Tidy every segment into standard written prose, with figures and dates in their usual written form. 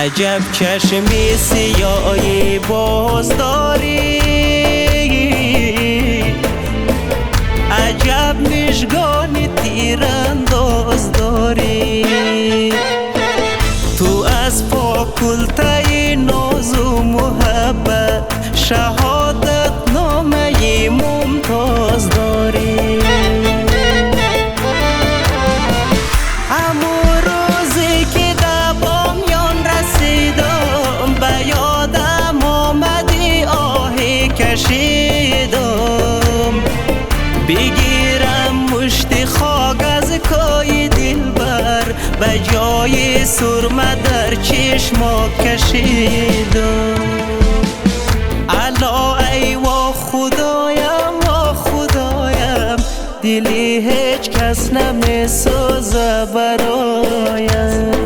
عجب چشمی سیاهی باز داری، عجب مژگان تیرانداز داری. تو از فاکولته ناز و محبت شهادت نامه ممتاز داری. همون روزی که در بامیان رسیدم به یادم آمدی آهی کشیدم. بگیرم مشت خاک از کای دلبر به جای سرمه در چشما کشیدم. الا ای وا خدایم وا خدایم، دلی هیچ کس نمیسازه برایم.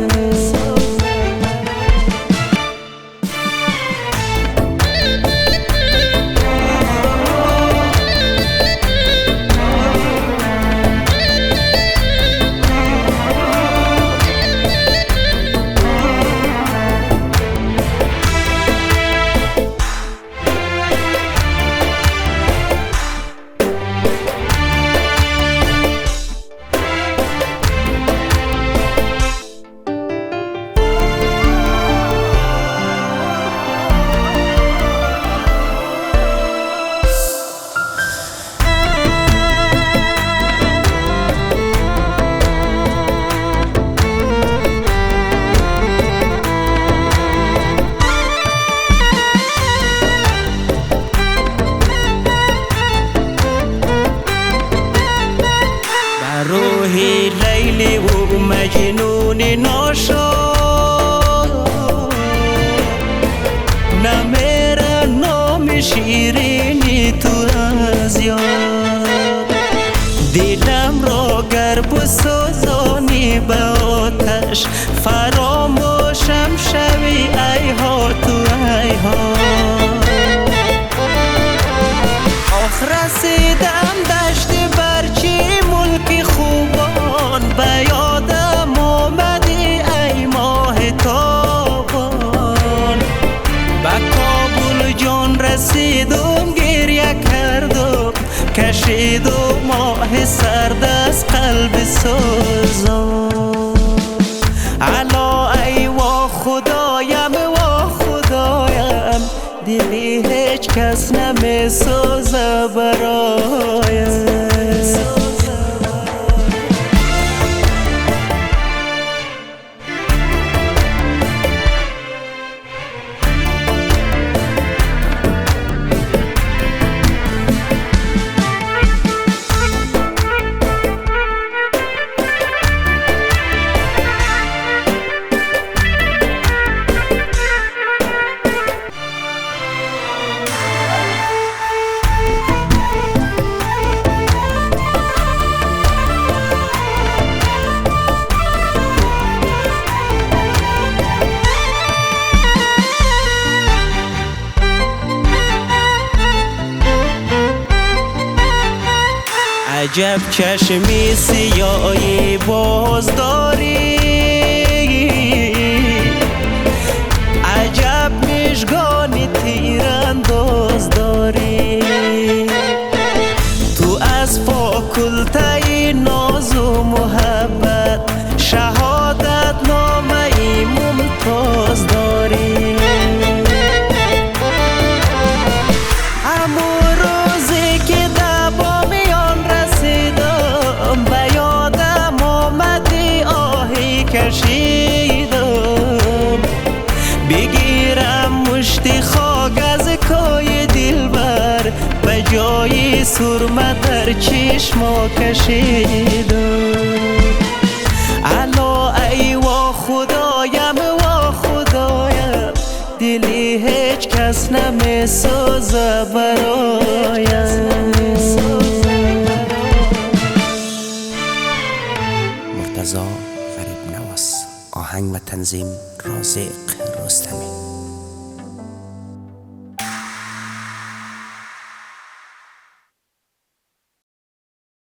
روحی لیلی و مجنون ناشاد نمیره نام شیرینی تو از یاد. دلم را گر بسوزانی به آتش فراموشم شوی ای ها تو ای ها. آخ رسیدم دشت برچی ملک خوبان، به یادم آمدی ای ماه تابان. به کابل جان رسیدم گریه کردم، کشیدم ماه سرد از قلب سوزان. الا ای وا خدایم وا خدایم، دلی هیچ کس نمیسازه برایم. عجب چشمی سیاهی باز داری، عجب مژگان تیرانداز داری. تو از فاکولته ناز و محبت شهادت نامه ممتاز داری. کشیدم بگیرم مشت خاک از کای دلبر به جای سرمه در چشما کشیدم. الا ای وا خدایم وا خدایم، دلی هیچ کس نمیسازه برایم. مرتضی غریب نواس، آهنگ و تنظیم رازق رستمی.